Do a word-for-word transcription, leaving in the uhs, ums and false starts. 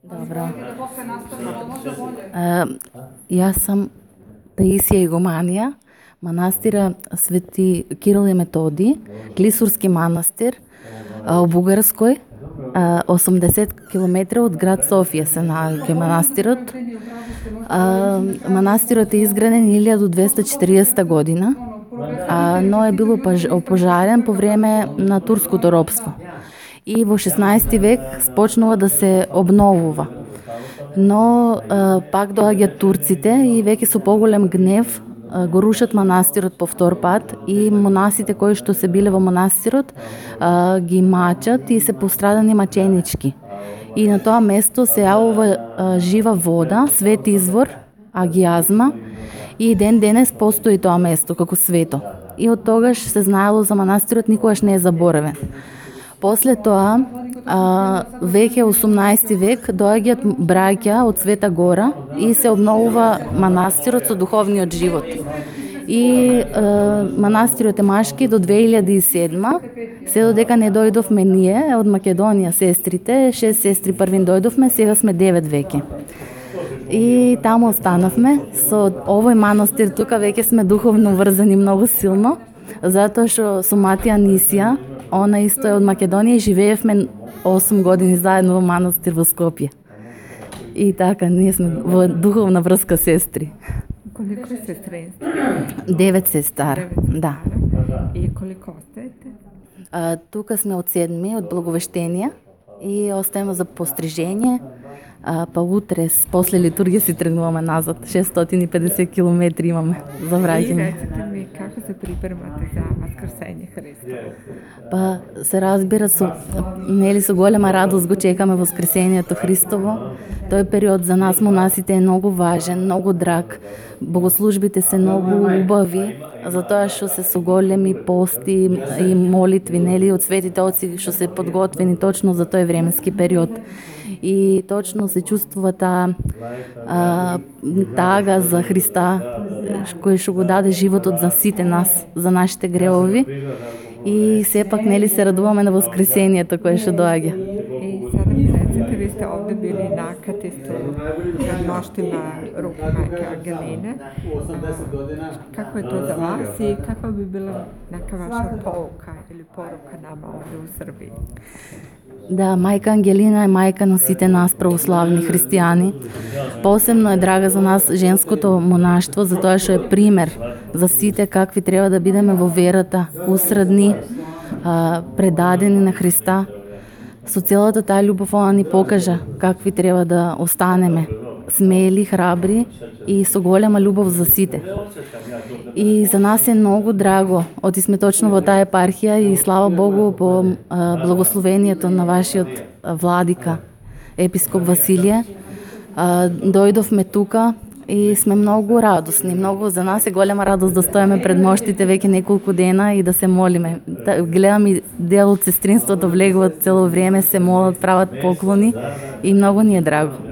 Dobro. А, јас сам Таисија Игуманија, манастира Свети Кирил и Методи, Клисурски манастир, а, у Бугарској, а, осумдесет километра од град Софија се наоѓа манастирот. А, манастирот е изграден илјаду двеста четиридесета година, а, но е бил опожарен по време на турското робство. И во шеснаесети век спочнува да се обновува. Но а, пак доаѓаат турците и веќе со поголем гнев а, го рушат манастирот по втор пат и монасите кои што се биле во манастирот а, ги мачат и се пострадани маченички. И на тоа место се јавува а, жива вода, свет извор, агијазма, и ден денес постои тоа место како свето. И од тогаш се знаело за манастирот, никогаш не е заборавен. После тоа, а, веќе осумнаесети век, доаѓаат браќа од Света Гора и се обновува манастирот со духовниот живот. И а, манастирот е машки до две илјади и седма, се додека не дојдовме ние од Македонија, сестрите, шест сестри првин дојдовме, сега сме девет веќе. И таму останавме. Со овој манастир тука веќе сме духовно врзани многу силно, затоа што со Матија Нисија, она исто е од Македонија и живеевме осум години заедно во манастир во Скопје. И така, ние сме во духовна врска сестри. Колико сестринство? Девет сестар, да. И колико остаете? А, тука сме од седми, од благовештенија и остаеме за пострижење, а, па утре, после литургија си тргнуваме назад. шестстотини и педесет километри имаме за враќање. И рецете ми, како се припремате за Воскресење Христово? Па се разбира со нели со голема радост го чекаме Воскресението Христово. Тој период за нас монасите е многу важен, многу драг. Богослужбите се многу убави, затоа што се со големи пости и молитви, нели, од светите отци што се подготвени точно за тој временски период. И точно се чувствува таа а, тага за Христа, кој што го даде животот за сите нас, за нашите гревови. И сепак нели се радуваме на Воскресението кое што доаѓа. И sada mi recite, vi ste ovde bili nakati ste noštima ruku majke Angeline. Kako je to za vas i kakva bi bila neka vaša pouka ili poruka nama ovde u Srbiji? Да, мајка Ангелина е мајка на сите нас православни христијани. Посебно е драга за нас женското монаштво, затоа што е пример за сите какви треба да бидеме во верата, усредни, предадени на Христа. Со целата таа љубов она ни покажа какви треба да останеме, смели, храбри и со голема љубов за сите. И за нас е многу драго, оти сме точно во таа епархија и слава Богу по а, благословението на вашиот владика, епископ Василije. А, дојдовме тука и сме многу радосни. Многу за нас е голема радост да стоиме пред моштите веќе неколку дена и да се молиме. Гледам и дел од сестринството влегуваат цело време, се молат, прават поклони и многу ни е драго.